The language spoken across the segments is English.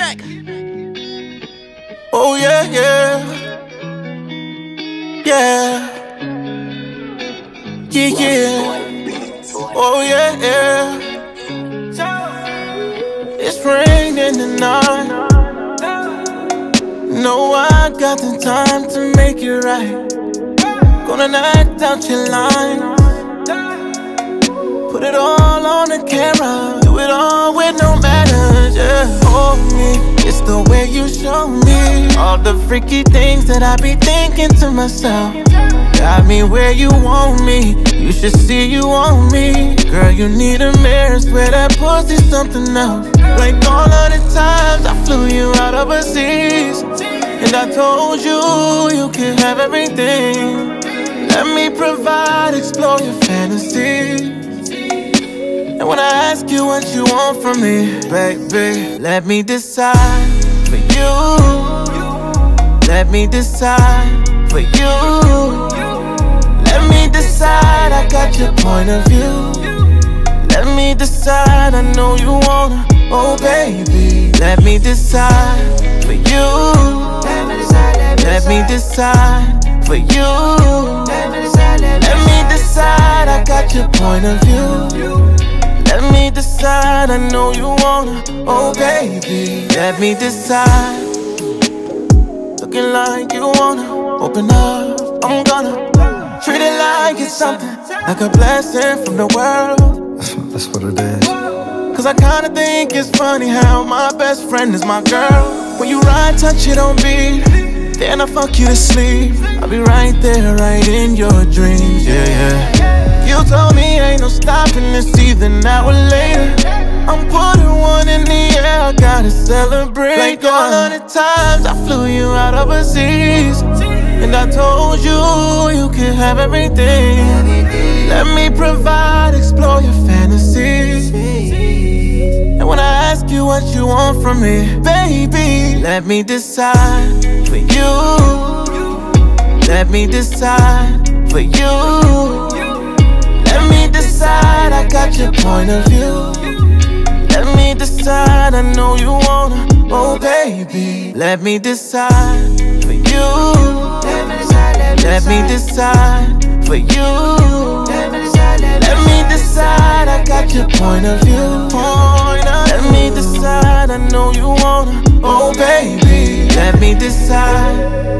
back. Oh yeah, yeah, yeah, yeah, yeah. Oh yeah, yeah. It's raining tonight. No, I got the time to make it right. Gonna act out your line. Put it all on the camera. Do it all with no manners, yeah. Hold me, it's the way you show me all the freaky things that I be thinking to myself. Got me where you want me. You should see you want me. Girl, you need a mirror. Swear that pussy's something else. Like all of the times I flew you out overseas, and I told you you can have everything. Let me provide, explore your fantasies. And when I ask you what you want from me, baby, let me decide for you. Let me decide for you. Let me decide, I got your point of view. Let me decide, I know you wanna, oh baby. Let me decide for you. Let me decide for you. Let me decide, I got your point of view. Let me decide, I know you wanna, oh baby. Let me decide. Looking like you wanna open up, I'm gonna treat it like it's something, like a blessing from the world. That's what it is. Cause I kinda think it's funny how my best friend is my girl. When you ride, touch it on beat, then I fuck you to sleep. I'll be right there, right in your dreams, yeah, yeah. You told me ain't no stopping this either now or later. I'm putting one in the air, I gotta celebrate. Like all of the times I flew you out overseas, and I told you you can have everything. Let me provide, explore your fantasies. And when I ask you what you want from me, baby, let me decide for you. Let me decide for you. Let me decide, I got your point of view. Let me decide, I know you wanna, oh baby. Let me decide for you. Let me decide for you. Let me decide, I got your point of view. Let me decide, I know you wanna, oh baby. Let me decide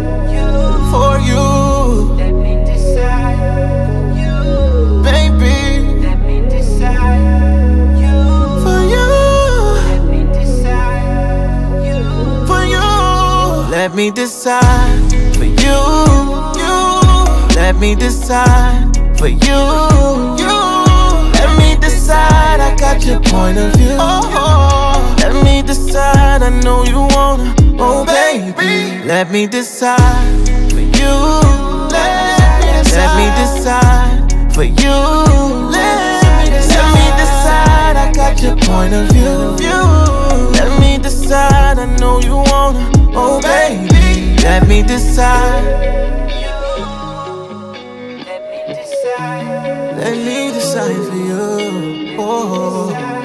for you. Let me decide you. Baby, Let me decide you. for you. Let me decide you. For you. Let me decide for you. Let me decide for you. Let me decide, I got your point of view. Let me decide, I know you wanna, oh baby. Let me decide for you. Let me decide for you. Let me decide, I got your point of view. Let me decide, I know you wanna, oh baby. Let me decide. Let me decide for you. Oh.